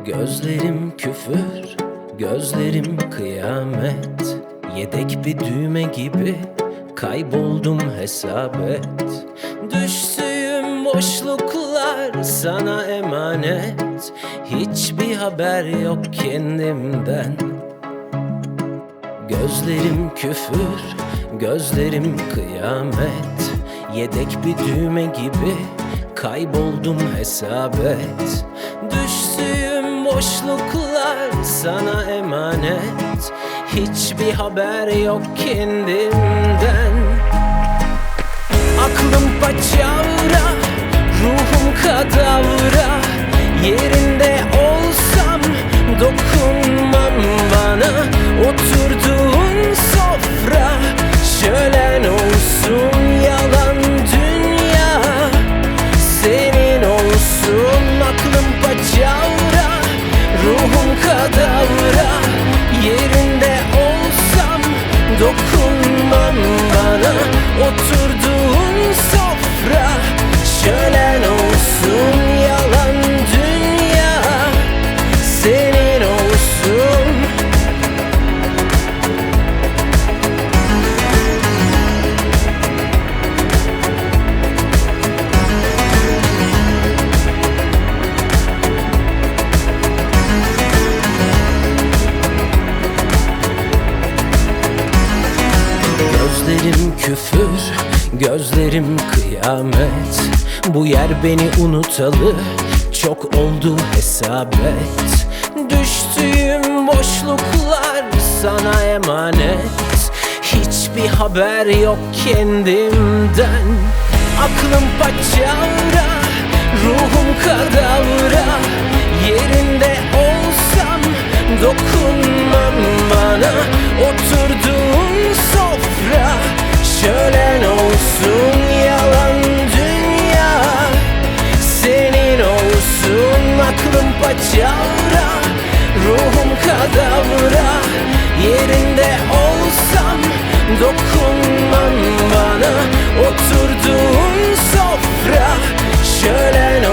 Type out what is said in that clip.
Gözlerim küfür, gözlerim kıyamet. Yedek bir düğme gibi kayboldum hesap et. Düştüğüm boşluklar sana emanet. Hiçbir haber yok kendimden. Gözlerim küfür, gözlerim kıyamet. Yedek bir düğme gibi kayboldum hesap et. Düştüğüm boşluklar sana emanet. Hiçbir haber yok kendimden. Aklım paçavra, ruhum kadavra. Yerinde olsam dokunmam bana. Oturduğun sofra şölen olsun, yalan dünya senin olsun. Aklım paçavra, ruhum kadavra. Yerinde olsam dokunmam bana. Oturduğun sofra şölen olsun, yalan dünya senin olsun. Gözlerim küfür, gözlerim kıyamet. Bu yer beni unutalı çok oldu hesap et. Düştüğüm boşluklar sana emanet. Hiçbir haber yok kendimden. Aklım paçavra, ruhum kadavra. Yerinde olsam dokunmam bana. Oturduğun sofra şölen olsun, yalan dünya senin olsun. Aklım paçavra, ruhum kadavra. Yerinde olsam dokunmam bana. Oturduğun sofra şölen